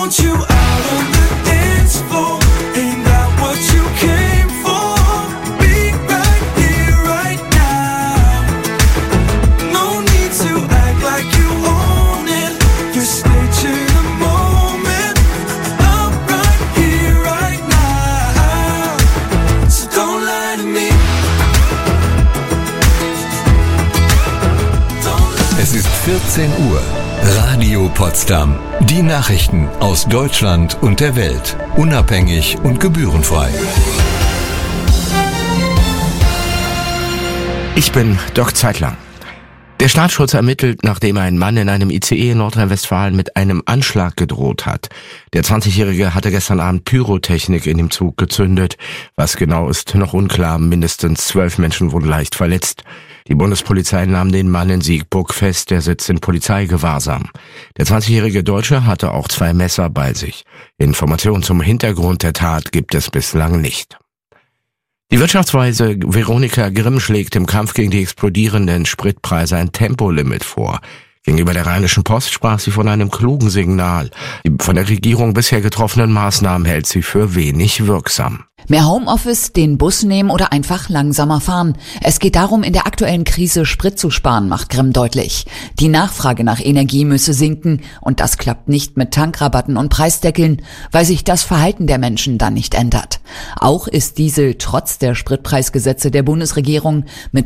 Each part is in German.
want you out on the dance floor. Ain't that what you came for? Be right here, right now. No need to act like you own it. Just stay to the moment. I'm right here, right now. So don't lie to me. Es ist 14 Uhr. Radio Potsdam. Die Nachrichten aus Deutschland und der Welt. Unabhängig und gebührenfrei. Ich bin Doc Zeitler. Der Staatsschutz ermittelt, nachdem ein Mann in einem ICE in Nordrhein-Westfalen mit einem Anschlag gedroht hat. Der 20-Jährige hatte gestern Abend Pyrotechnik in dem Zug gezündet. Was genau ist noch unklar. Mindestens 12 Menschen wurden leicht verletzt. Die Bundespolizei nahm den Mann in Siegburg fest, der sitzt in Polizeigewahrsam. Der 20-jährige Deutsche hatte auch 2 Messer bei sich. Informationen zum Hintergrund der Tat gibt es bislang nicht. Die Wirtschaftsweise Veronika Grimm schlägt im Kampf gegen die explodierenden Spritpreise ein Tempolimit vor. Gegenüber der Rheinischen Post sprach sie von einem klugen Signal. Die von der Regierung bisher getroffenen Maßnahmen hält sie für wenig wirksam. Mehr Homeoffice, den Bus nehmen oder einfach langsamer fahren. Es geht darum, in der aktuellen Krise Sprit zu sparen, macht Grimm deutlich. Die Nachfrage nach Energie müsse sinken und das klappt nicht mit Tankrabatten und Preisdeckeln, weil sich das Verhalten der Menschen dann nicht ändert. Auch ist Diesel trotz der Spritpreisgesetze der Bundesregierung mit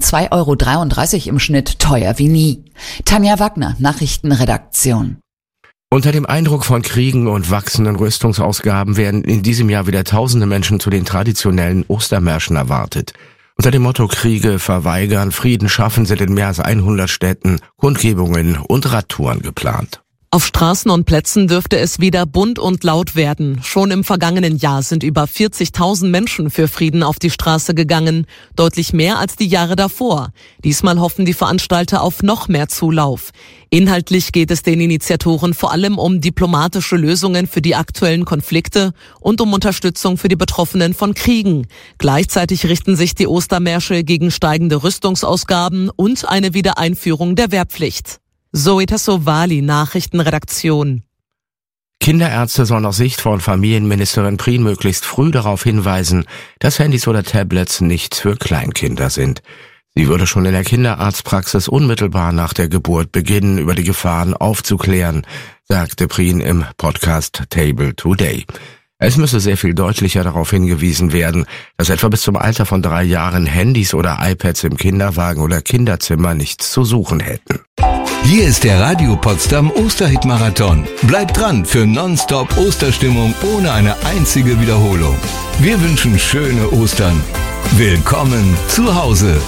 2,33 € im Schnitt teuer wie nie. Tanja Wagner, Nachrichtenredaktion. Unter dem Eindruck von Kriegen und wachsenden Rüstungsausgaben werden in diesem Jahr wieder tausende Menschen zu den traditionellen Ostermärschen erwartet. Unter dem Motto Kriege verweigern, Frieden schaffen sind in mehr als 100 Städten Kundgebungen und Radtouren geplant. Auf Straßen und Plätzen dürfte es wieder bunt und laut werden. Schon im vergangenen Jahr sind über 40.000 Menschen für Frieden auf die Straße gegangen, deutlich mehr als die Jahre davor. Diesmal hoffen die Veranstalter auf noch mehr Zulauf. Inhaltlich geht es den Initiatoren vor allem um diplomatische Lösungen für die aktuellen Konflikte und um Unterstützung für die Betroffenen von Kriegen. Gleichzeitig richten sich die Ostermärsche gegen steigende Rüstungsausgaben und eine Wiedereinführung der Wehrpflicht. Zoe Tassovali, Nachrichtenredaktion. Kinderärzte sollen aus Sicht von Familienministerin Prien möglichst früh darauf hinweisen, dass Handys oder Tablets nichts für Kleinkinder sind. Sie würde schon in der Kinderarztpraxis unmittelbar nach der Geburt beginnen, über die Gefahren aufzuklären, sagte Prien im Podcast Table Today. Es müsse sehr viel deutlicher darauf hingewiesen werden, dass etwa bis zum Alter von 3 Jahren Handys oder iPads im Kinderwagen oder Kinderzimmer nichts zu suchen hätten. Hier ist der Radio Potsdam Osterhit-Marathon. Bleibt dran für Nonstop Osterstimmung ohne eine einzige Wiederholung. Wir wünschen schöne Ostern. Willkommen zu Hause.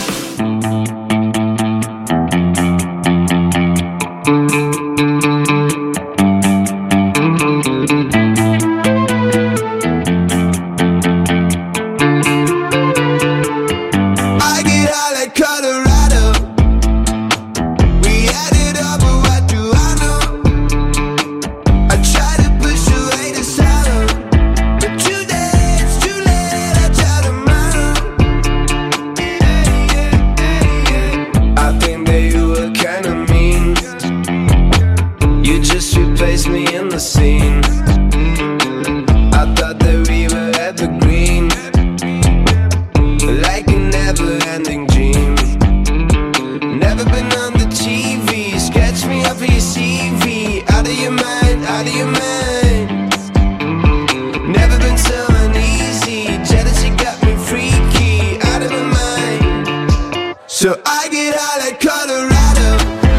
So I get out like Colorado.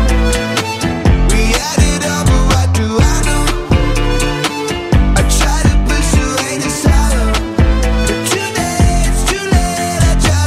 We added up, but what do I know? I try to push away the sorrow, but today it's too late. I try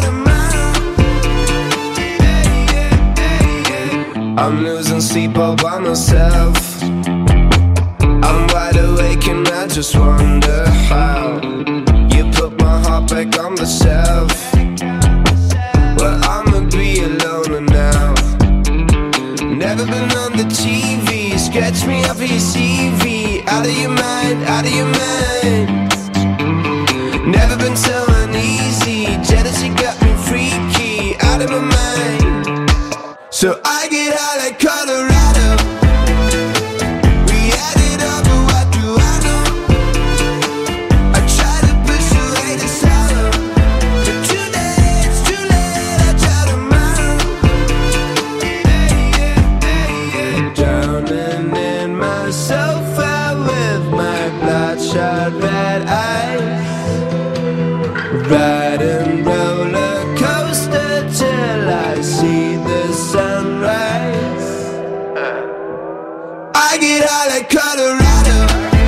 tomorrow. I'm losing sleep all by myself. I'm wide awake and I just wonder how you put my heart back on the shelf. Well, I'ma be alone now. Never been on the TV. Sketch me up for your CV. Out of your mind, out of your mind. Never been so uneasy. Jealousy got me freaky. Out of my mind. So I get out like Colorado. We added up, but what do blood red eyes, riding roller coaster till I see the sunrise. I get high like Colorado.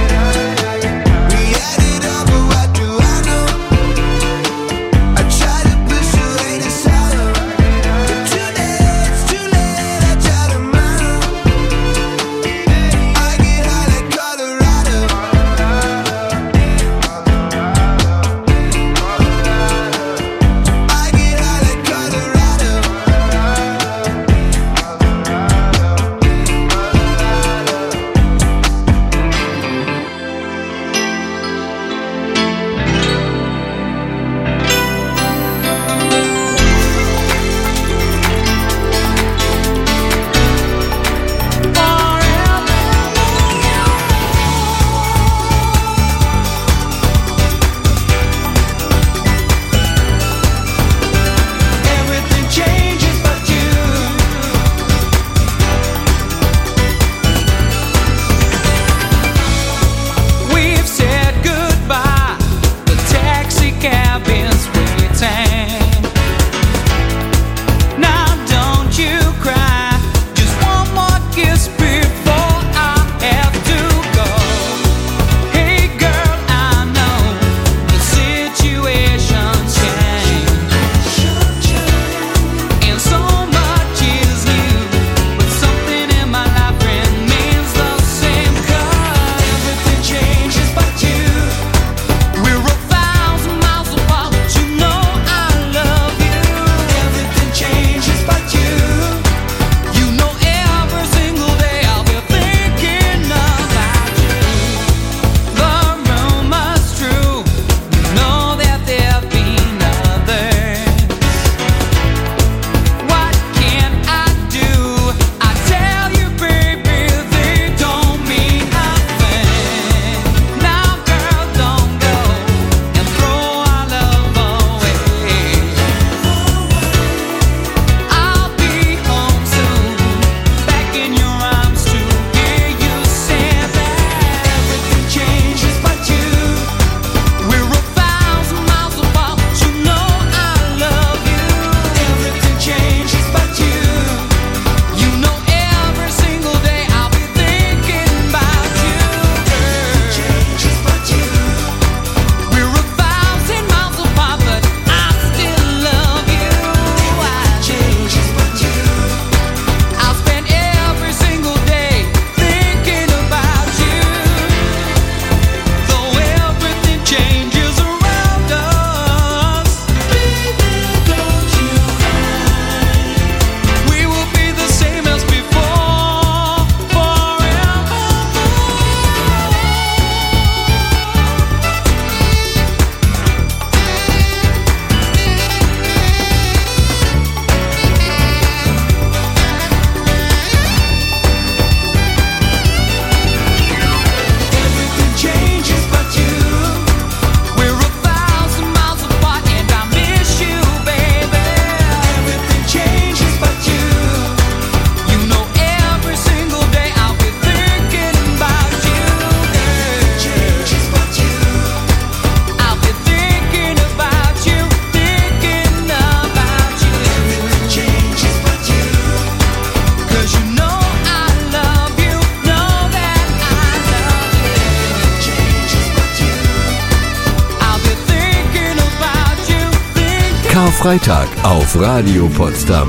Karfreitag auf Radio Potsdam.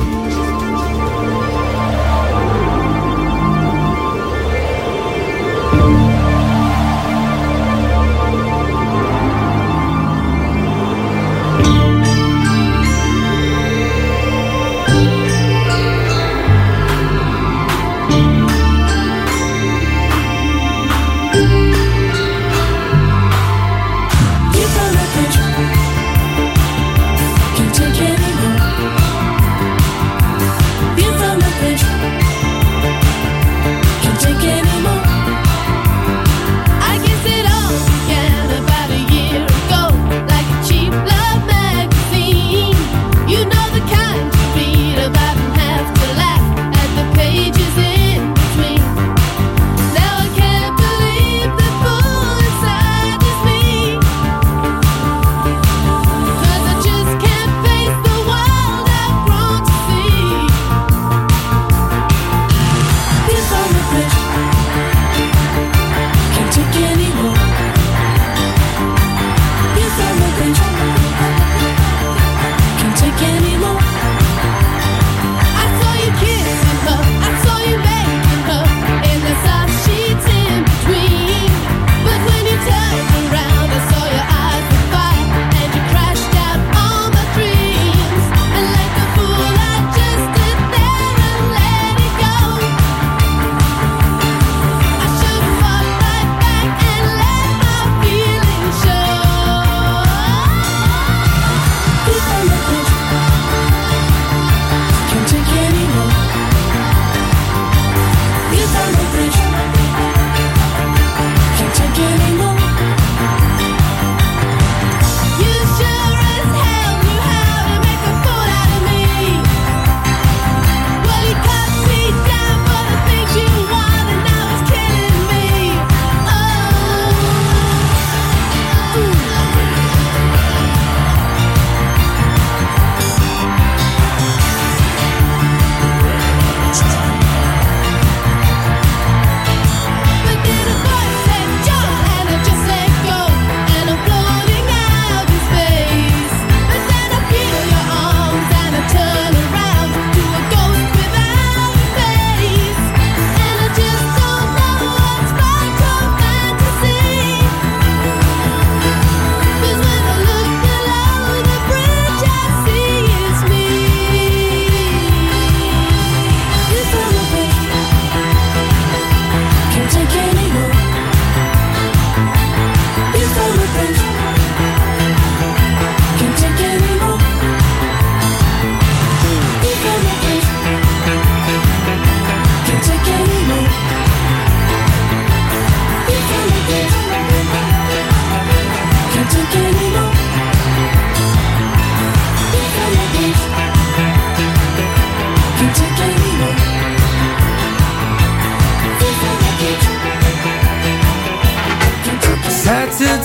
Take anymore.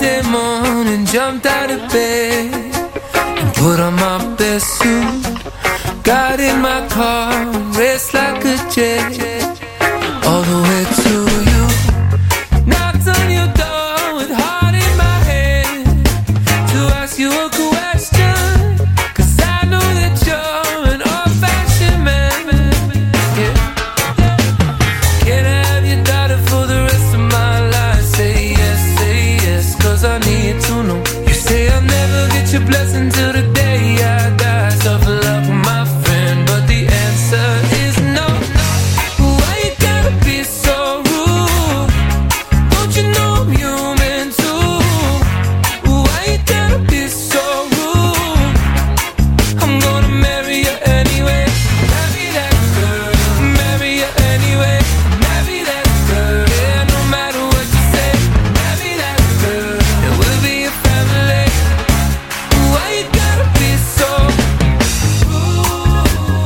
Monday morning, jumped out of bed and put on my best suit. Got in my car and raced like a jet all the way to you. Knocked on your door with heart in my hand to ask you a question, 'cause I know that you're an old-fashioned man. Yeah. Can I have your daughter for the rest of my life? Say yes, 'cause I need to know. You say I'll never get your blessing till the day I die. Tough luck, my friend, but the answer is no. Why you gotta be so rude? Don't you know I'm human too? Why you gotta be so rude? I'm gonna marry you anyway. Marry that girl. Marry you anyway. Marry that girl. Yeah, no matter what you say. Marry that girl. And we'll be a family. Why you gotta be so rude?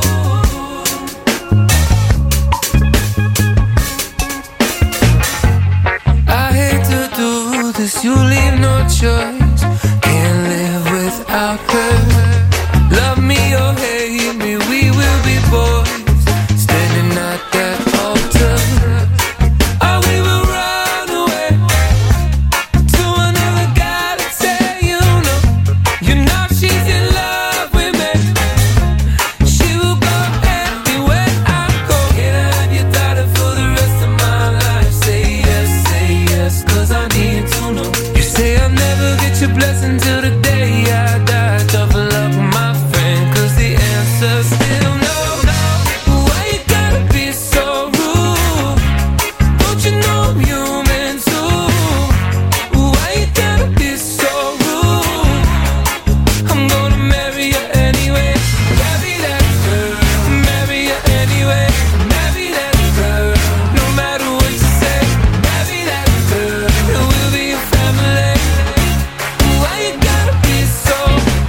I hate to do this, you leave no choice. Can't live without her. Love me or hate me, we will be boys, standing at that altar. Or we will run away to another guy to say you know she's in love with me. She will go anywhere I go. Can I have your daughter for the rest of my life? Say yes, 'cause I need to know. You say I'll never get your blessing till the day I die. Tough luck, my friend, 'cause the answer's still no. Why you gotta be so rude? Don't you know I'm human too? Why you gotta be so rude? I'm gonna marry you anyway. Marry that girl. Marry you anyway. Marry that girl. No matter what you say. Marry that girl. And we'll be a family. Why you gotta be so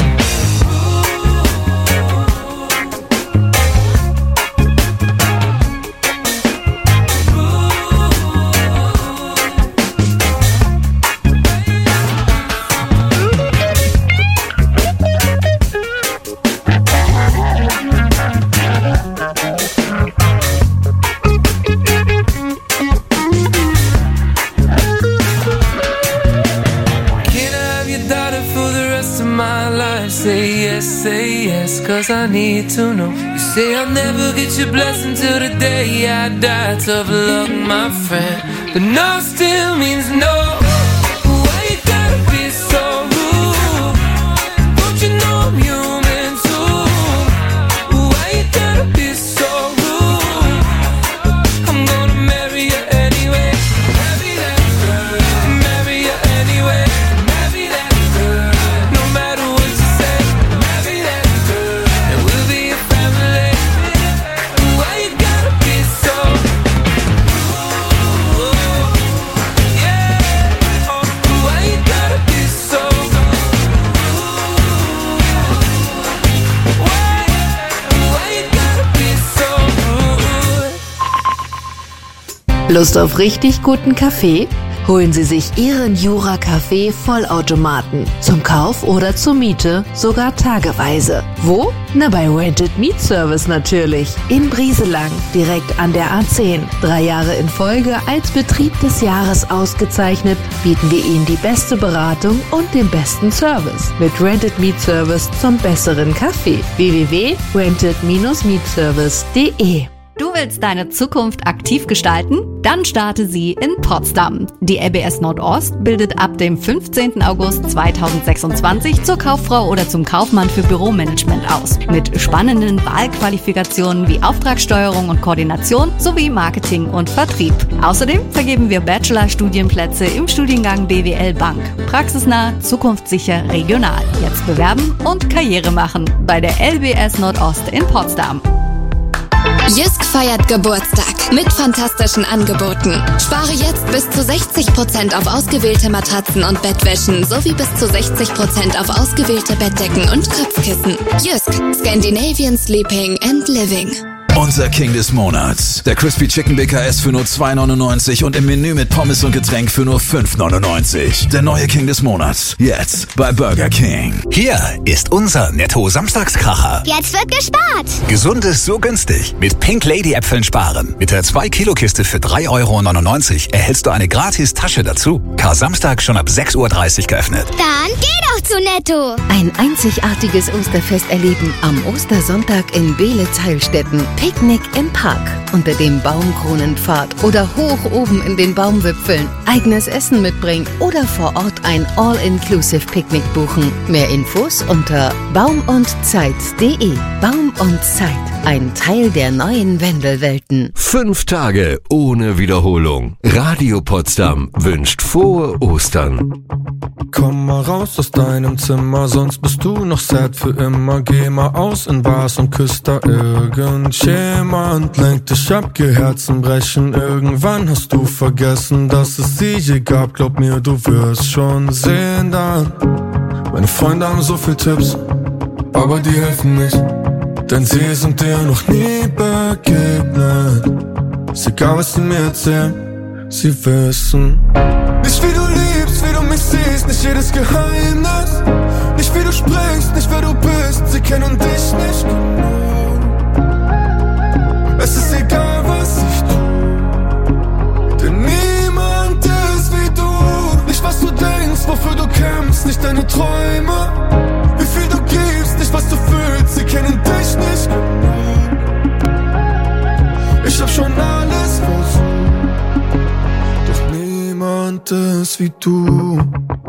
Can I have your daughter for the rest of my life? Say yes, 'cause I need to know. You say I'll never get your blessing till the day I die. Tough luck, my friend, but no still means no. Why you gotta be so rude? Don't you know I'm human too? Why you gotta be so rude? I'm gonna marry you anyway. Marry that girl. Marry you anyway. Marry that girl. No matter what you say. Marry that girl. And we'll be a family. Why you gotta be so rude? Yeah. Why you gotta be so rude? Why you gotta be so rude? Lust auf richtig guten Kaffee? Holen Sie sich Ihren Jura Kaffee Vollautomaten. Zum Kauf oder zur Miete, sogar tageweise. Wo? Na, bei Rented Meat Service natürlich. In Brieselang, direkt an der A10. 3 Jahre in Folge als Betrieb des Jahres ausgezeichnet, bieten wir Ihnen die beste Beratung und den besten Service. Mit Rented Meat Service zum besseren Kaffee. www.rented-meatservice.de. Du willst deine Zukunft aktiv gestalten? Dann starte sie in Potsdam. Die LBS Nordost bildet ab dem 15. August 2026 zur Kauffrau oder zum Kaufmann für Büromanagement aus. Mit spannenden Wahlqualifikationen wie Auftragssteuerung und Koordination sowie Marketing und Vertrieb. Außerdem vergeben wir Bachelor-Studienplätze im Studiengang BWL Bank. Praxisnah, zukunftssicher, regional. Jetzt bewerben und Karriere machen bei der LBS Nordost in Potsdam. Jysk feiert Geburtstag mit fantastischen Angeboten. Spare jetzt bis zu 60% auf ausgewählte Matratzen und Bettwäschen sowie bis zu 60% auf ausgewählte Bettdecken und Kopfkissen. Jysk, Scandinavian Sleeping and Living. Unser King des Monats. Der Crispy Chicken BKS für nur 2,99 und im Menü mit Pommes und Getränk für nur 5,99. Der neue King des Monats. Jetzt bei Burger King. Hier ist unser Netto-Samstagskracher. Jetzt wird gespart. Gesundes so günstig. Mit Pink Lady Äpfeln sparen. Mit der 2-Kilo-Kiste für 3,99 € erhältst du eine gratis Tasche dazu. Kar-Samstag schon ab 6:30 Uhr geöffnet. Dann geh doch zu Netto. Ein einzigartiges Osterfest erleben am Ostersonntag in Beelitz-Heilstätten. Picknick im Park, unter dem Baumkronenpfad oder hoch oben in den Baumwipfeln. Eigenes Essen mitbringen oder vor Ort ein All-Inclusive-Picknick buchen. Mehr Infos unter baumundzeit.de. Baum und Zeit, ein Teil der neuen Wendelwelten. 5 Tage ohne Wiederholung. Radio Potsdam wünscht frohe Ostern. Komm mal raus aus deinem Zimmer, sonst bist du noch sad für immer. Geh mal aus in Bars und küsst da irgendjemand. Lenk dich ab, geh Herzen brechen. Irgendwann hast du vergessen, dass es sie je gab. Glaub mir, du wirst schon sehen dann. Meine Freunde haben so viel Tipps, aber die helfen nicht, denn sie sind dir noch nie begegnet. Ist egal, was sie mir erzählen, sie wissen nicht, wie du liebst, wie du mich siehst, nicht jedes Geheimnis. Nicht wie du sprichst, nicht wer du bist, sie kennen dich nicht genau. Es ist egal, was ich tu, denn niemand ist wie du. Nicht was du denkst, wofür du kämpfst, nicht deine Träume. Wie viel du gibst, nicht was du fühlst, sie kennen dich nicht genau. Ich hab schon alles versucht, doch niemand ist wie du.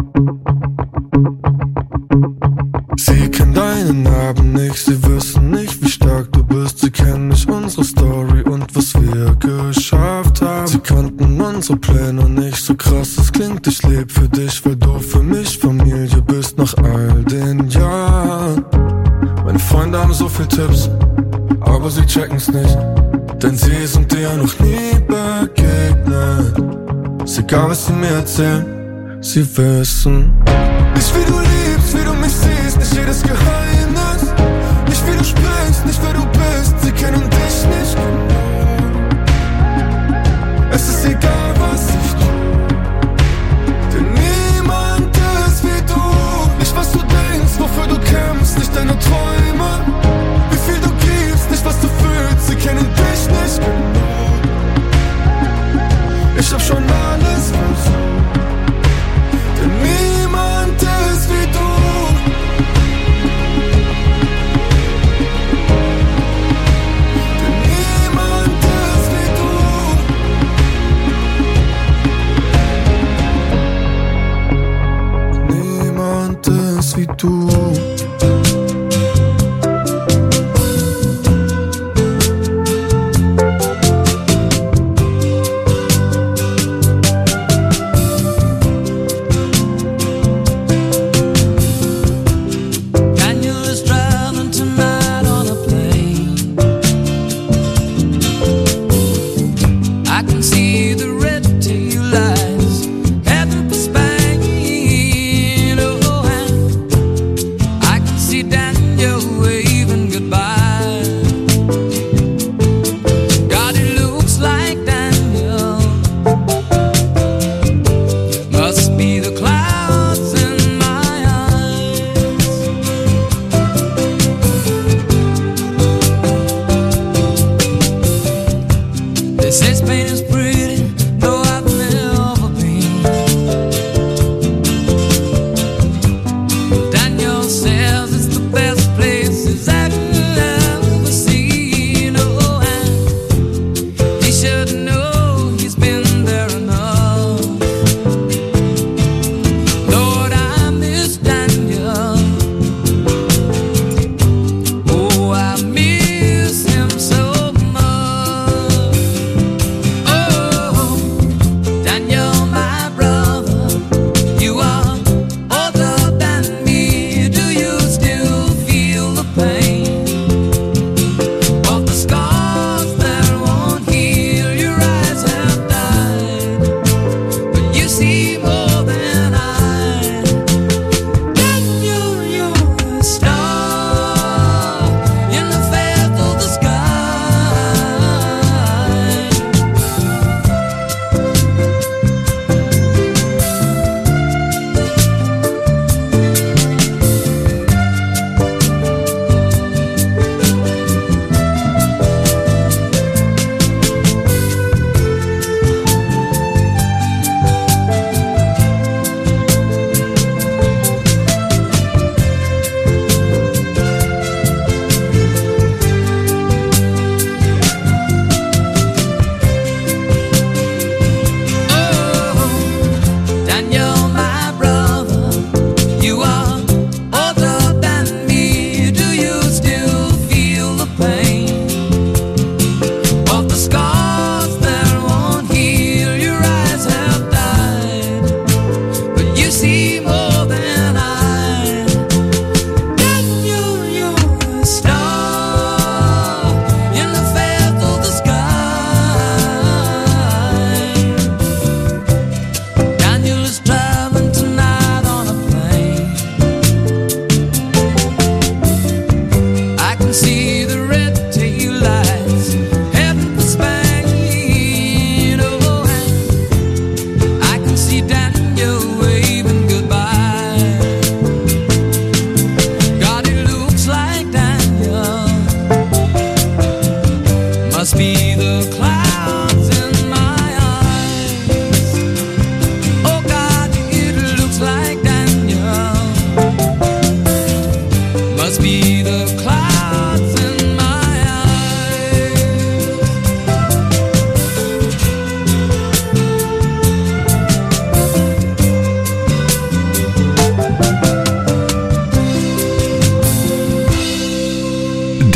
Sie kennen deinen Namen nicht, sie wissen nicht, wie stark du bist. Sie kennen nicht unsere Story und was wir geschafft haben. Sie kannten unsere Pläne nicht, so krass es klingt. Ich leb für dich, weil du für mich Familie bist nach all den Jahren. Meine Freunde haben so viel Tipps, aber sie checken's nicht, denn sie sind dir noch nie begegnet. Ist egal, was sie mir erzählen, sie wissen nicht, wie du liebst, wie du mich siehst, nicht jedes Geheimnis. Nicht wie du sprichst, nicht wer du bist, sie kennen dich nicht genau. Es ist egal, was ich tu, denn niemand ist wie du. Nicht was du denkst, wofür du kämpfst, nicht deine Träume. Wie viel du gibst, nicht was du fühlst, sie kennen dich nicht genau. Ich hab schon alles versucht, denn niemand ist wie du. Denn niemand ist wie du. Niemand ist wie du. I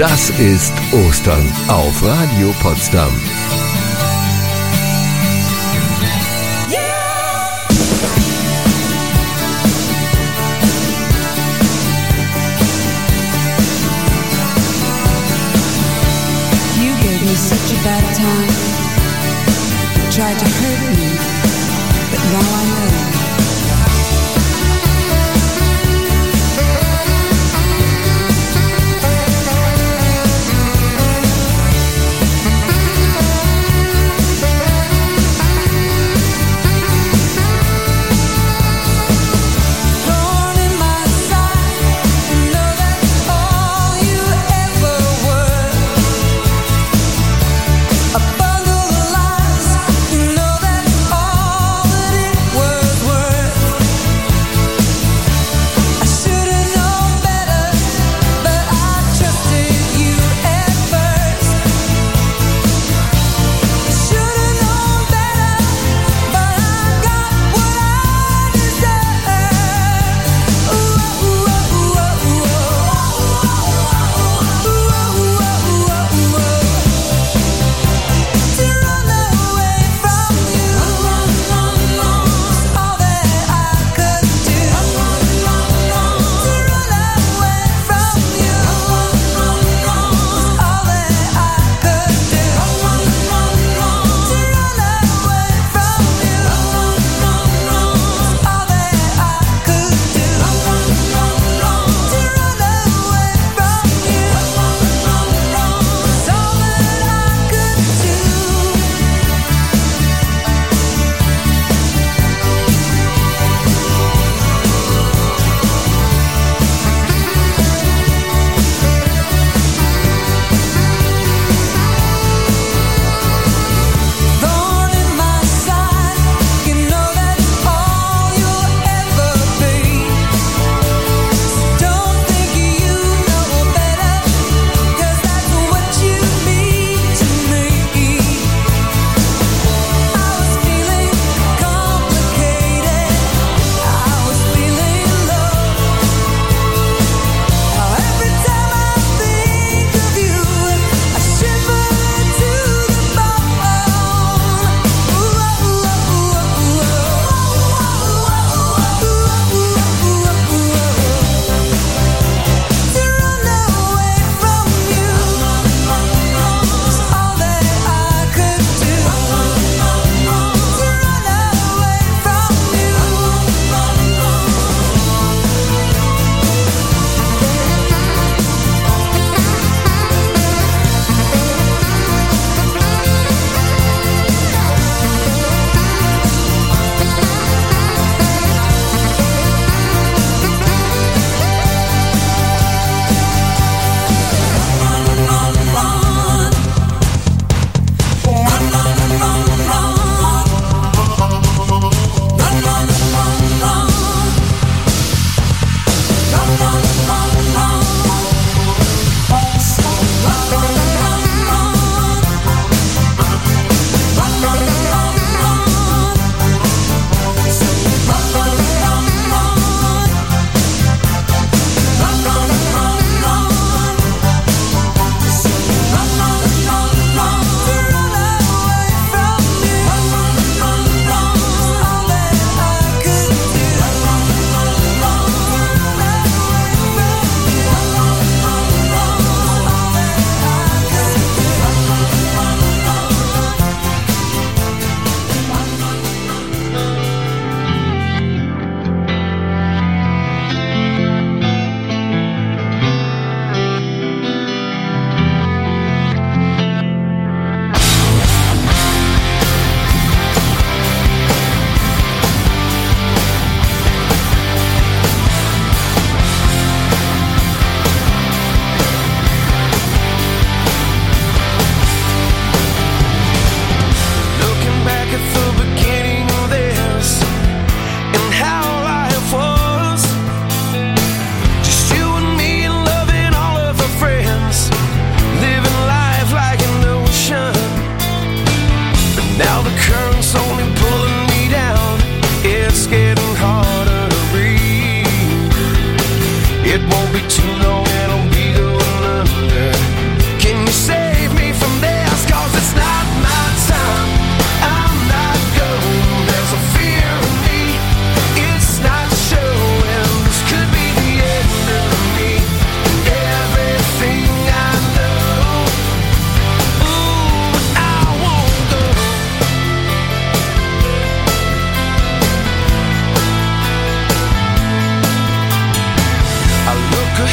Das ist Ostern auf Radio Potsdam. You gave me such a bad time. Tried to hurt me, but now I know. It won't be too long and I'll be going under.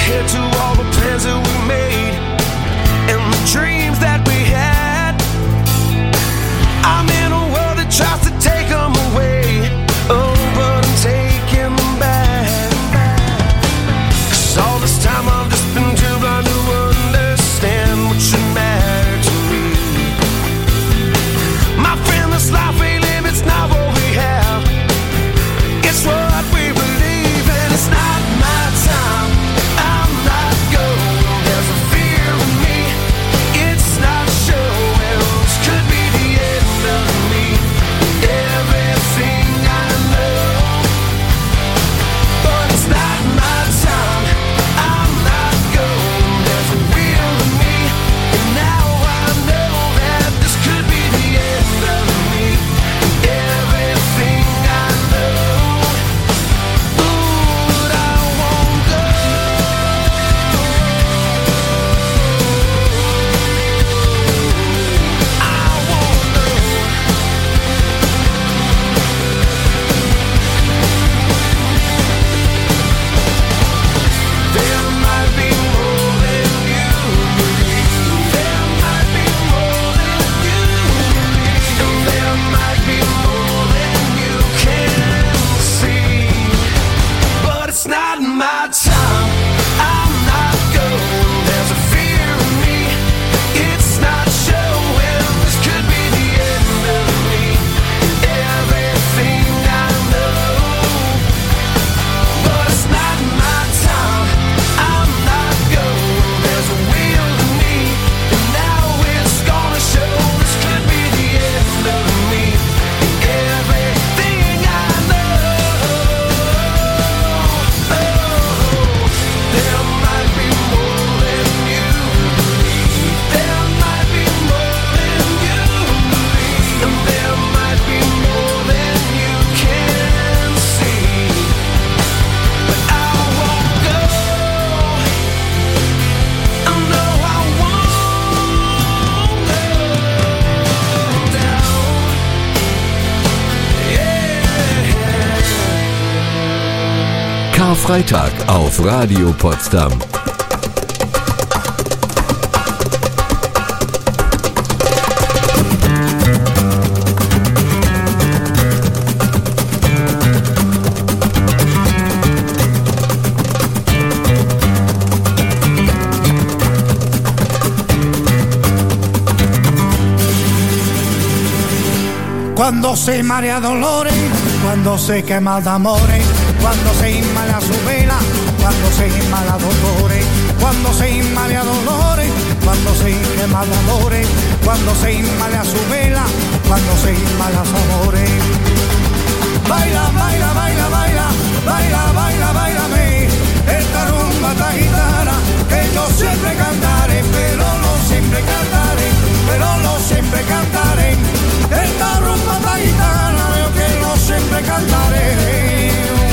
head to all the plans that we made and the dreams that we had. I'm in a world that tries to take them away, oh, but I'm taking them back. 'Cause all this time I've just been too blind to understand what should matter to me. My friend, this life we live, it's not what we have, it's what we believe, and it's not my time. I'm not going. There's a fear in me. It's not showing. This could be the end of me. Everything I know, but it's not my time. I'm not going. There's a will in me, and now I know that this could be the end of me. Everything I know, but I won't go. I won't go. There might be more than you believe. There might be more than you believe. And there might be more than you can see. But it's not my time. I'm not going. There's a fear in me. It's not showing. This could be the end of me. Everything I know, but it's not my time. I'm not going. There's a will in me, and now it's gonna show. This could be the end of me. Everything I know. There might be more than you believe. There might be more than you believe. And there might be more than you can see. But I won't go. No, I won't go down. Karfreitag auf Radio Potsdam. Cuando se marea dolores, cuando se quema de amores, cuando se inmala su vela, cuando se inmala dolores, cuando se inmala dolores, cuando se quema de amores, cuando se inmala su vela, cuando se inmala su amores. Baila, baila, baila, baila, baila, baila, bailame, esta rumba taitana que yo siempre cantaré, pero no siempre cantaré, pero no siempre cantaré. Esta rumba taitana yo que no siempre cantaré.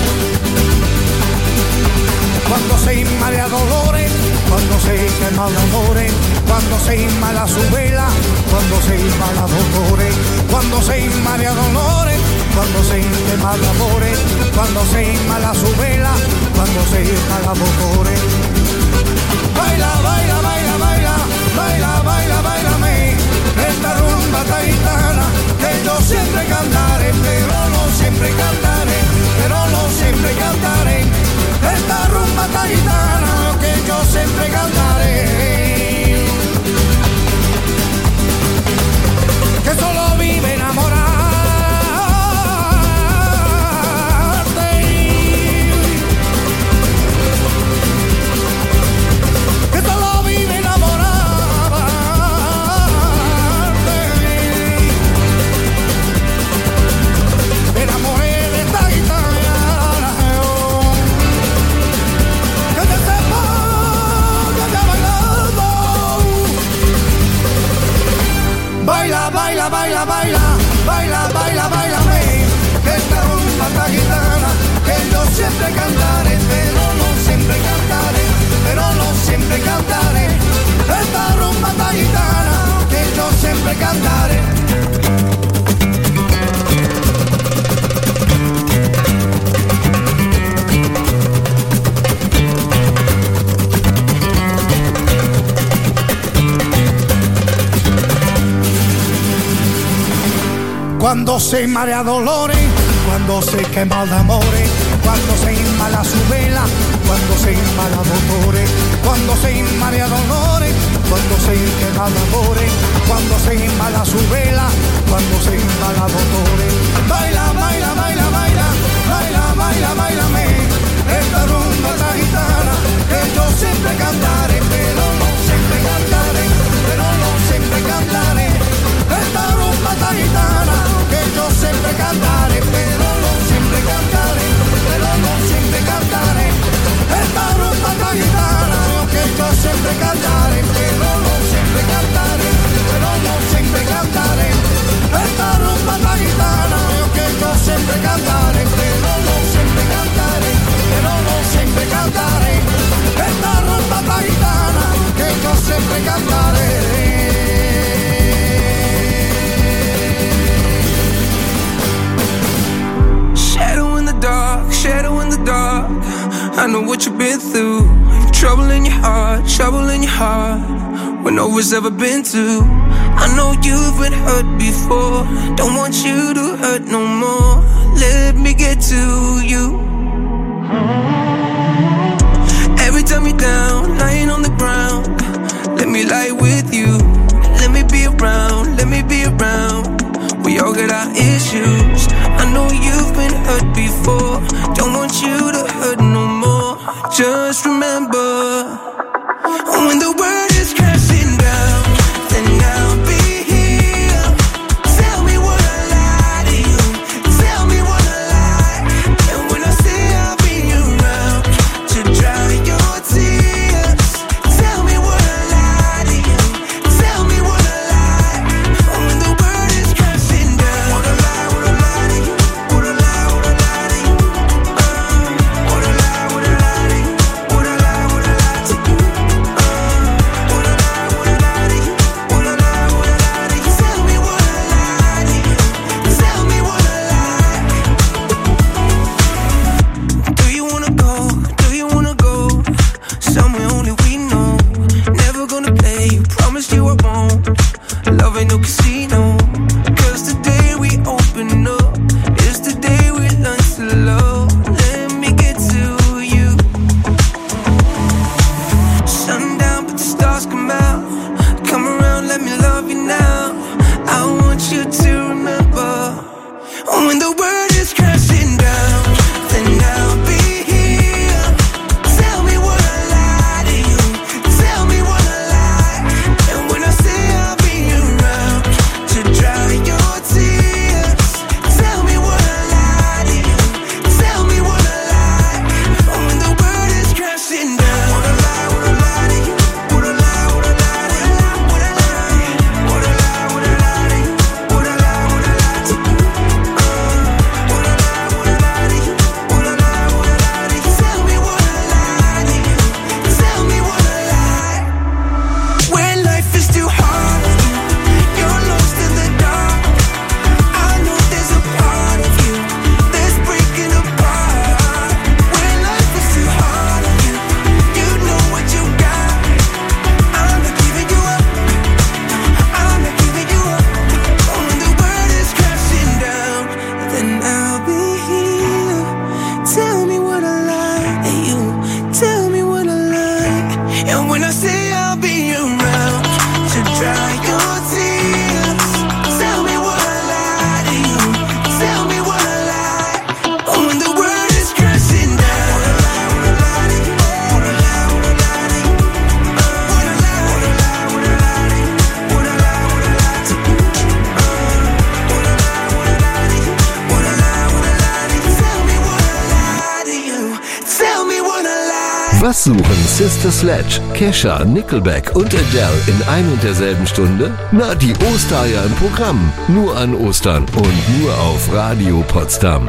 Cuando se inmala dolores, cuando se quema de amores, cuando se inmala su vela, cuando se inmala dolores, cuando se inmala dolores, cuando se quema de amores, cuando se inmala su vela, cuando se inmala dolores. Baila, baila, baila, baila, baila, baila, bailame, esta rumba taitana que yo siempre cantaré, pero no siempre cantaré, pero no siempre cantaré. Esta rumba taitana que yo siempre cantaré. Que solo vive enamorarte. Que solo vive enamorarte. Me enamoré de esta guitarra. cuando se marea dolores, cuando se quema de amores, cuando se inmala su vela, cuando se inmala dolores, cuando se marea dolores, cuando se quema de amores, cuando se inmala su vela, cuando se inmala dolores. Baila, baila, baila, baila, baila, baila, bailame, esta rumba esta gitana, que yo siempre cantaré, pero no siempre cantaré, pero no siempre cantaré, esta rumba esta gitana, que yo siempre cantaré, pero no siempre cantaré, pero no siempre cantaré, esta rumba esta gitana, que yo siempre cantaré, pero no siempre cantaré, pero no siempre cantaré, esta rumba esta gitana, que yo siempre cantaré, pero no siempre cantaré, pero no siempre cantaré, esta rumba esta gitana, que yo siempre cantaré. Shadow in the dark, I know what you've been through. Trouble in your heart, trouble in your heart, where no one's ever been to. I know you've been hurt before, don't want you to hurt no more. Let me get to you. Every time you're down, lying on the ground, let me lie with you. Let me be around, let me be around. We all got our issues, I know you've been hurt before, don't want you to hurt no more. Just remember, when the world is crashing down, then I'll be here. Tell me what I lie to you, tell me what I lie. And when I say I'll be around to dry your tears, tell me what I lie to you, tell me what I lie. When the world is crashing down, what I lie to you, what I lie to you, what I lie to you, what I lie to you, what I lie to you, what I lie to you, what I lie to you. Tell me what I lie to you, tell me what I lie. Do you wanna go? Do you wanna go somewhere only we know? Never gonna play you, promise you I won't. Love ain't no casino, 'cause the day we open up is the day we learn to love. Let me get to you. Sundown, but the stars come out. Come around, let me love you now. I want you to remember, when the world is crashing down, then I'll be here. Tell me what I lie to you, tell me what I lie. And when I say I'll be around to dry your tears, tell me what I lie to you, tell me what I lie. When the world is crashing down, what I lie to you, what I lie to you, what I lie, what I lie to you, what I lie to you, what I lie to you, what I lie to you. Tell me what I lie to you, tell me what I lie. When life is too hard on you, you're lost in the dark, I know there's a part of you that's breaking apart. When life is too hard on you, you know what you got. I'm not giving you up, I'm not giving you up. When the world is crashing down, then I'll be here. Tell me what I like, and you tell me what I like. And when I say I'll be around to dry your tears, tell me what I lie to you, tell me what I lie. When the world is crashing down, what I lie to you, what I lie to you, what I lie to you, what I lie to you, what I lie to you, what I lie to you, what I lie to you. Tell me what I lie to you, tell me what I lie. Was suchen Sister Sledge, Kesha, Nickelback und Adele in ein und derselben Stunde? Na, die Ostereier im Programm. Nur an Ostern und nur auf Radio Potsdam.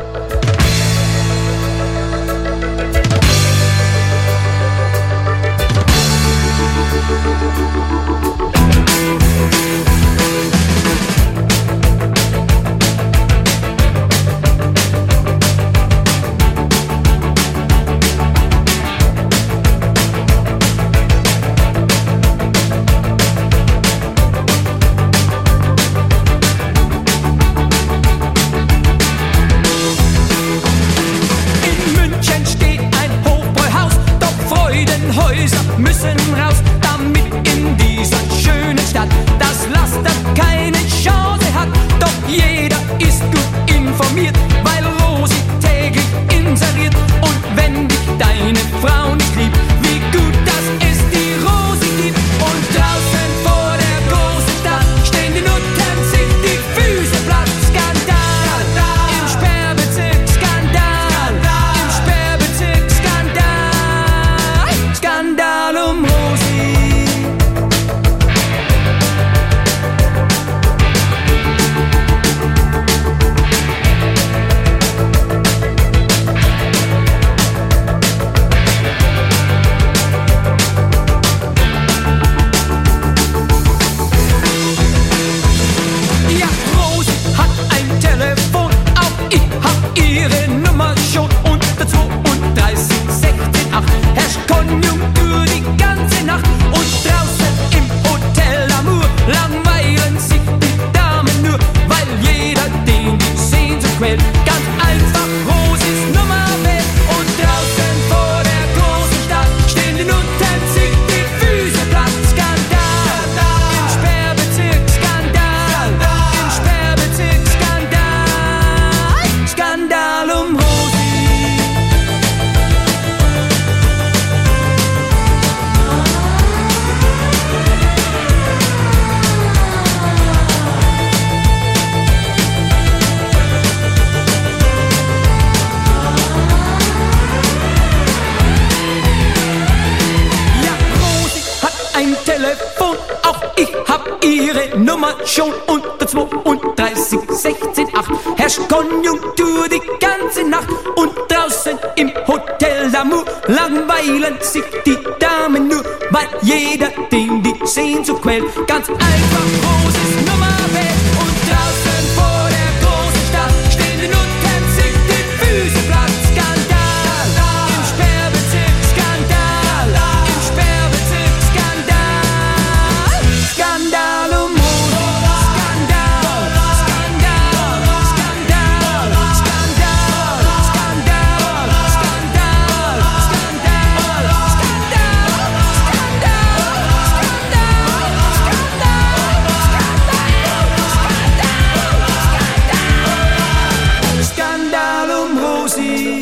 Neue Nummer schon unter 32, 16, 8. Herrscht Konjunktur die ganze Nacht. Und draußen im Hotel d'Amour langweilen sich die Damen nur, weil jeder den die Sehnsucht quält. Ganz einfach großes Nummer wählt. Und draußen vor der großen Stadt stehen die Nutten, sich die Füße platt. Skandal im Sperrbezirk, Skandal im Sperrbezirk, Skandal. Skandal um Mode, Skandal, Skandal, Skandal, Skandal, Skandal, Skandal, Skandal um Rosi.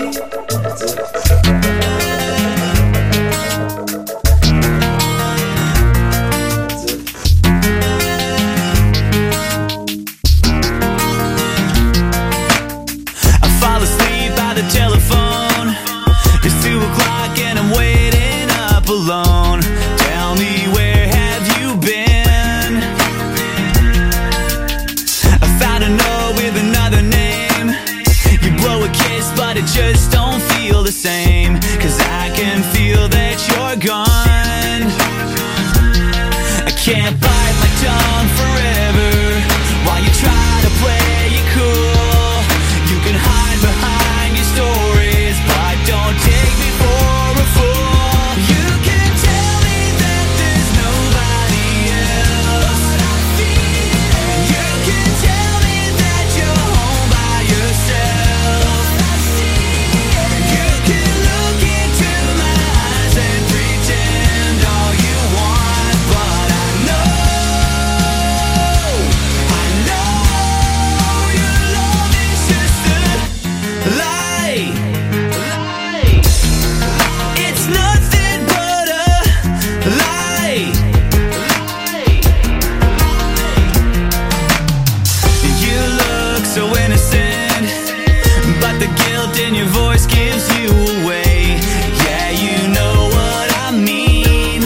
I fall asleep by the telephone. It's 2 o'clock and I'm waiting up alone. Tell me, where have you been? I found a note with another name. You blow a kiss but it just don't feel the same. 'Cause I can feel that you're gone. I can't bite my tongue forever while you try to play it cool. You can hide behind your stories, but don't take me for a fool. You can tell me that there's nobody else. You can tell me that you're home by yourself. You can look into my eyes and pretend all you want, but I know your love is just a lie. It's nothing but a lie. You look so innocent, but the guilt in your voice gives you away. Yeah, you know what I mean.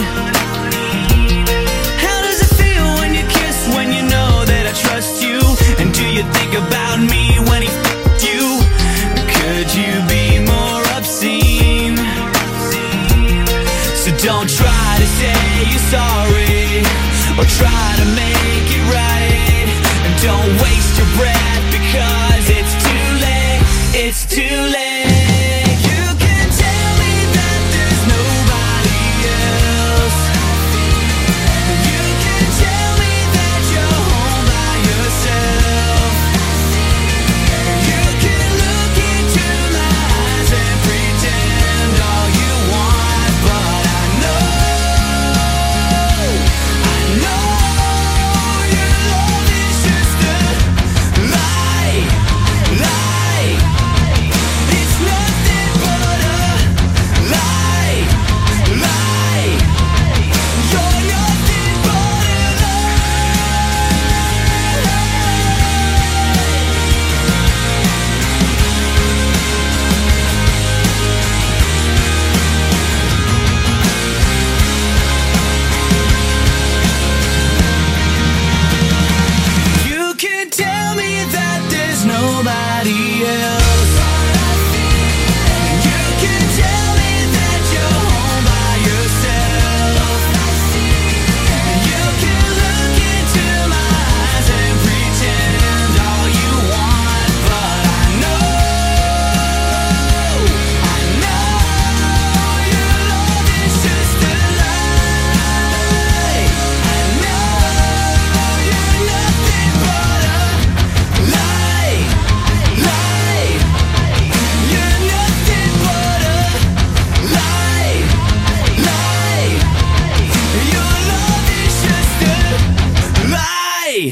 How does it feel when you kiss, when you know that I trust you? And do you think about me when he f***ed you? Could you be more obscene? So don't try to say you're sorry or try to make it right. And don't waste your breath because it's too late. It's too late. You can tell me that there's nobody else. You can tell me that you're home by yourself. You can look into my eyes and pretend all you want, but I know your love is just a lie, lie. It's nothing but a lie, lie. You're nothing but a You can tell me that there's nobody else. You can tell me that you're home by yourself. You can look into my eyes and pretend all you want, but I know your love is just a lie. I know you're nothing but a lie, lie. You're nothing but a lie, lie. Your love is just a lie.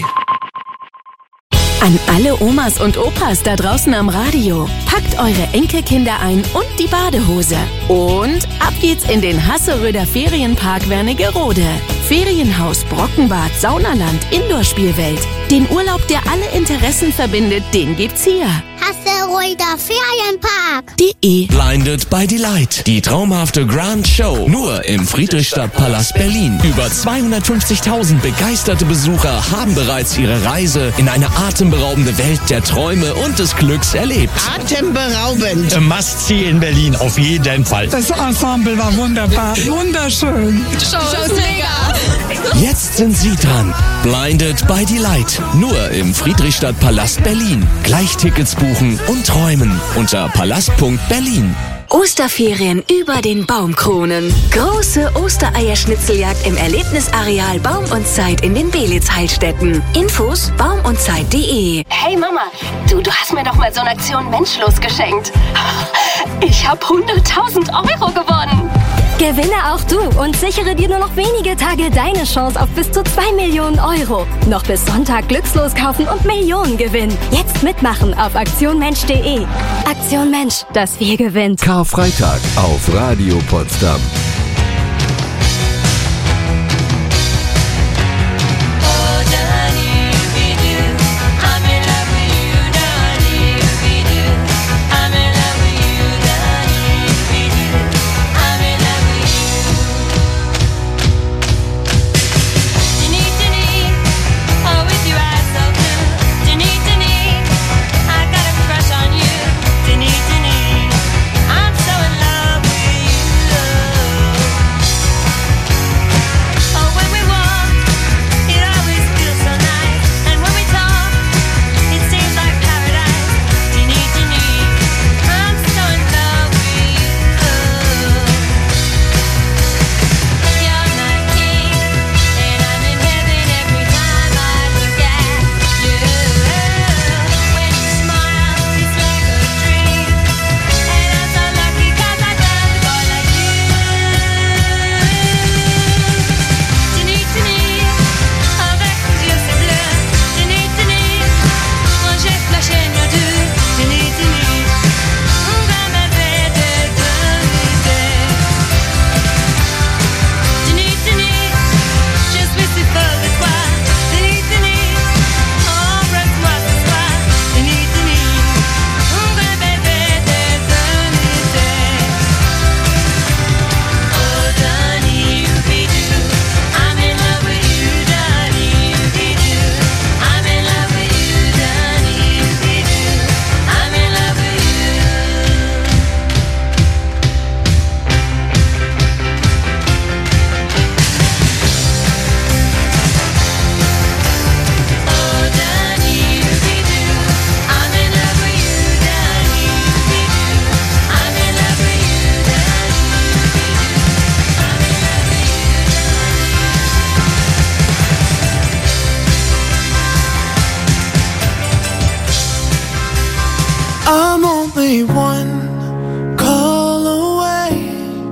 An alle Omas und Opas da draußen am Radio, packt eure Enkelkinder ein und die Badehose. Und ab geht's in den Hasseröder Ferienpark Wernigerode. Ferienhaus, Brockenbad, Saunaland, Indoor-Spielwelt. Den Urlaub, der alle Interessen verbindet, den gibt's hier. Hasseröder Ferienpark. Blinded by Delight. Die traumhafte Grand Show. Nur im Friedrichstadtpalast Berlin. Über 250.000 begeisterte Besucher haben bereits ihre Reise in eine atemberaubende Welt der Träume und des Glücks erlebt. Atemberaubend. Must-see in Berlin, auf jeden Fall. Das Ensemble war wunderbar. Wunderschön. Show ist mega. Jetzt sind Sie dran. Blinded by Delight. Nur im Friedrichstadtpalast Berlin. Gleich Tickets buchen und träumen unter palast.berlin. Osterferien über den Baumkronen. Große Ostereierschnitzeljagd im Erlebnisareal Baum und Zeit in den Belitz-Heilstätten. Infos baumundzeit.de. Hey Mama, du hast mir doch mal so eine Aktion Menschlos geschenkt. Ich habe 100.000 Euro gewonnen. Gewinne auch du und sichere dir nur noch wenige Tage deine Chance auf bis zu 2 Millionen Euro. Noch bis Sonntag glückslos kaufen und Millionen gewinnen. Jetzt mitmachen auf aktionmensch.de. Aktion Mensch, das Wir gewinnt. Karfreitag auf Radio Potsdam. I'm only one call away.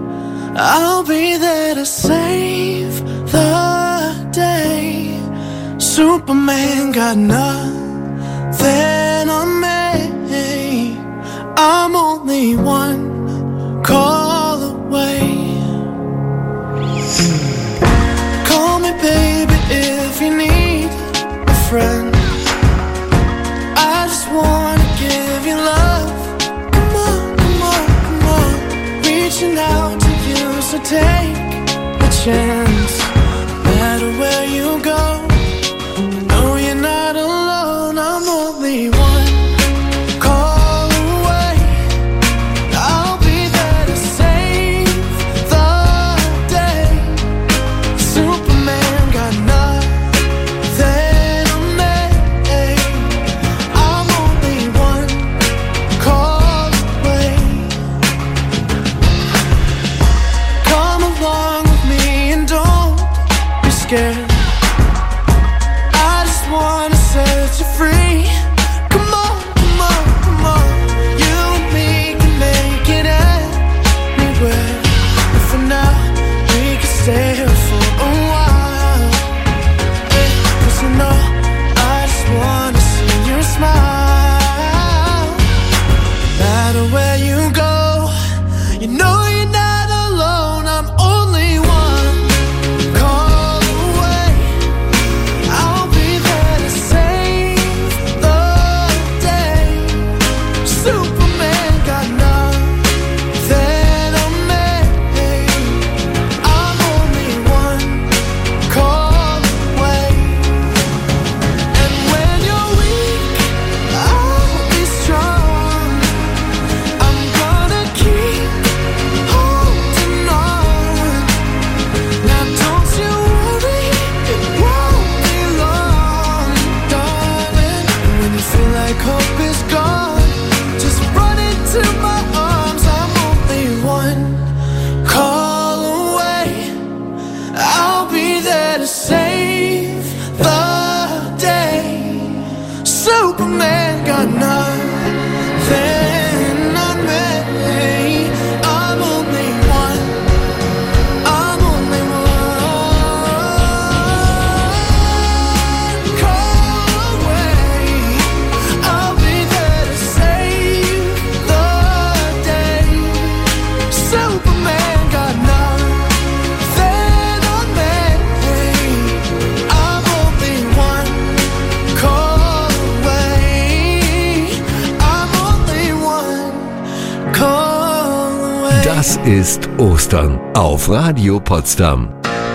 I'll be there to save the day. Superman got nothing on me. I'm only one call away. Call me baby if you need a friend. I just wanna give you love. Come on, come on, come on. Reaching out to you, so take a chance. No matter where you go, know you're not alone. I'm only one call away. I'll be there to save the day. Superman got nothing on me. I'm only one call away. Come along with me and don't Das ist Ostern auf Radio Potsdam.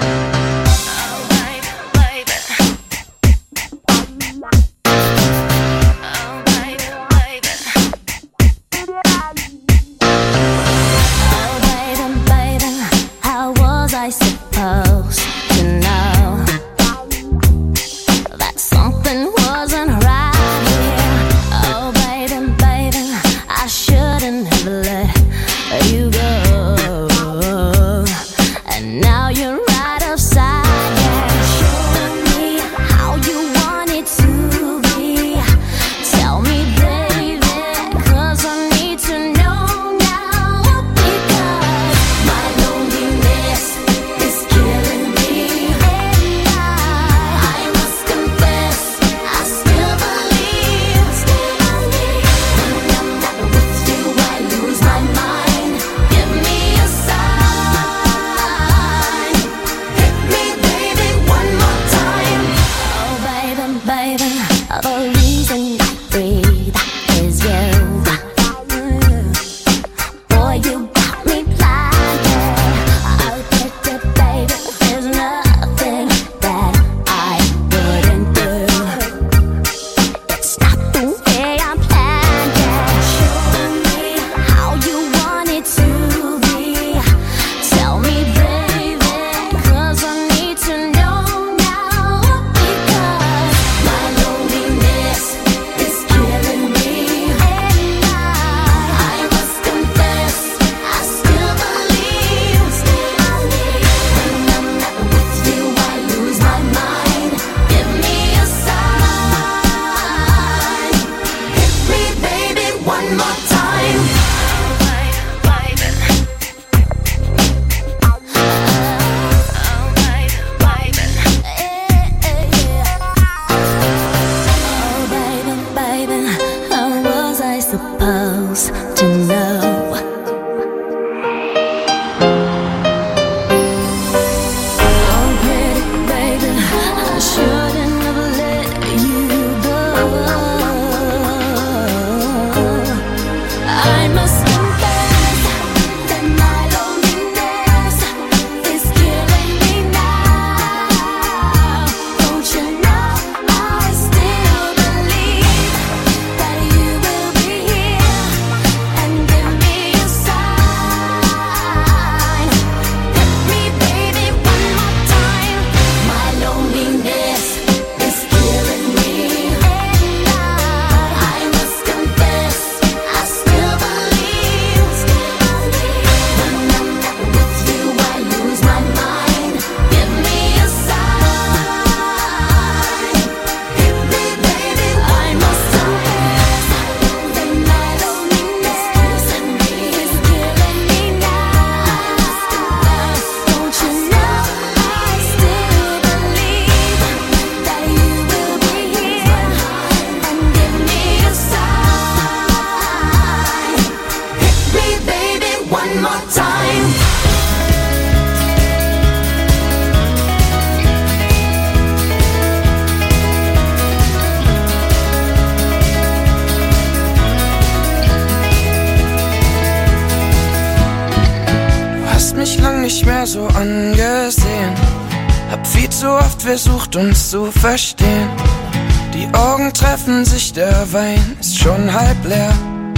So angesehen, hab viel zu oft versucht uns zu verstehen. Die Augen treffen sich, der Wein ist schon halb leer.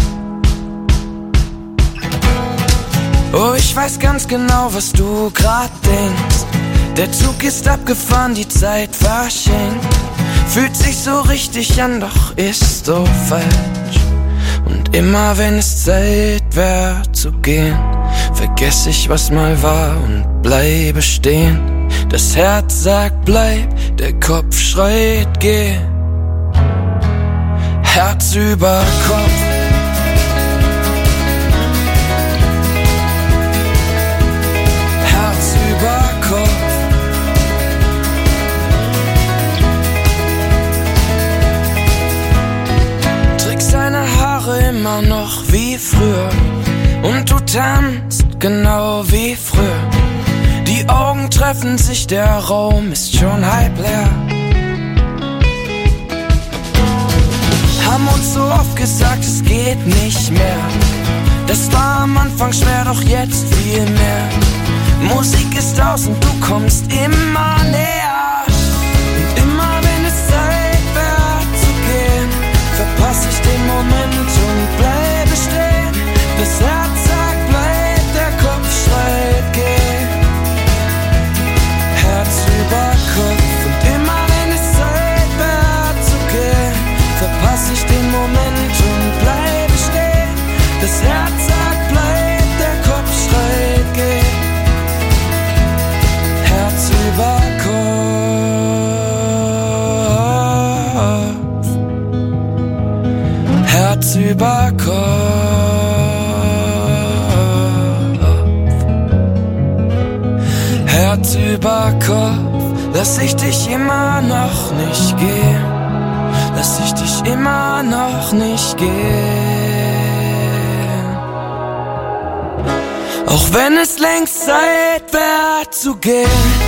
Oh, ich weiß ganz genau, was du grad denkst. Der Zug ist abgefahren, die Zeit verschenkt. Fühlt sich so richtig an, doch ist so falsch. Und immer wenn es Zeit wär zu gehen, vergess ich, was mal war und bleibe stehen. Das Herz sagt bleib, der Kopf schreit geh. Herz über Kopf. Herz über Kopf. Trägst deine Haare immer noch wie früher und du tanzt genau wie früher. Die Augen treffen sich, der Raum ist schon halb leer. Haben uns so oft gesagt, es geht nicht mehr. Das war am Anfang schwer, doch jetzt viel mehr. Musik ist aus und du kommst immer näher. Und immer wenn es Zeit wird zu gehen, verpasse ich den Moment und bleibe stehen. Das Herz sagt bleib, der Kopf schreit geh. Herz über Kopf. Und immer wenn es Zeit wird zu gehen, verpasse ich den Moment und bleibe stehen. Das Herz sagt bleib, der Kopf schreit geh. Herz über Kopf. Herz über Kopf. Herz über Kopf. Lass ich dich immer noch nicht gehen. Lass ich dich immer noch nicht gehen. Auch wenn es längst Zeit wird zu gehen.